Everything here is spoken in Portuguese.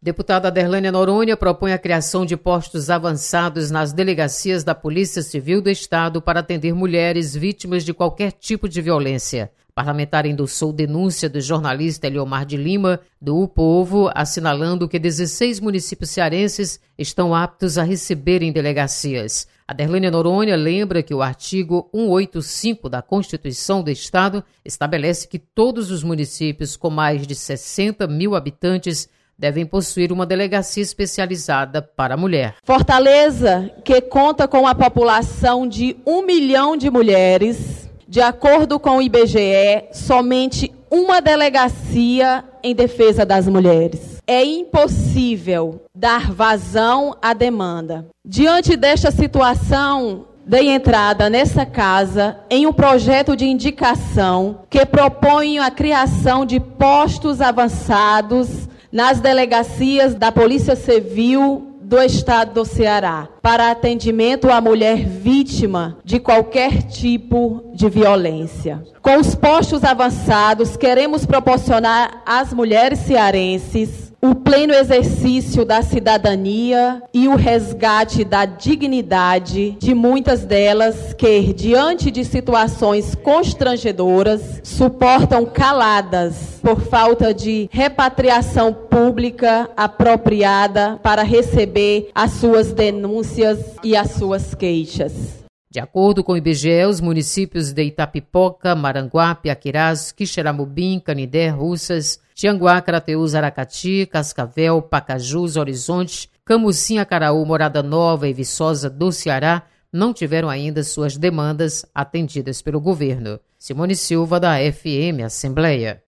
Deputada Aderlânia Noronha propõe a criação de postos avançados nas delegacias da Polícia Civil do Estado para atender mulheres vítimas de qualquer tipo de violência. A parlamentar endossou denúncia do jornalista Eliomar de Lima, do O Povo, assinalando que 16 municípios cearenses estão aptos a receberem delegacias. Aderlânia Noronha lembra que o artigo 185 da Constituição do Estado estabelece que todos os municípios com mais de 60 mil habitantes devem possuir uma delegacia especializada para a mulher. Fortaleza, que conta com a população de 1 milhão de mulheres, de acordo com o IBGE, somente uma delegacia em defesa das mulheres. É impossível dar vazão à demanda. Diante desta situação, dei entrada nessa casa em um projeto de indicação que propõe a criação de postos avançados nas delegacias da Polícia Civil do Estado do Ceará, para atendimento à mulher vítima de qualquer tipo de violência. Com os postos avançados, queremos proporcionar às mulheres cearenses o pleno exercício da cidadania e o resgate da dignidade de muitas delas que, diante de situações constrangedoras, suportam caladas por falta de repatriação pública apropriada para receber as suas denúncias e as suas queixas. De acordo com o IBGE, os municípios de Itapipoca, Maranguape, Aquirás, Quixeramobim, Canindé, Russas, Tianguá, Crateús, Aracati, Cascavel, Pacajus, Horizonte, Camusim, Acaraú, Morada Nova e Viçosa do Ceará não tiveram ainda suas demandas atendidas pelo governo. Simone Silva, da FM Assembleia.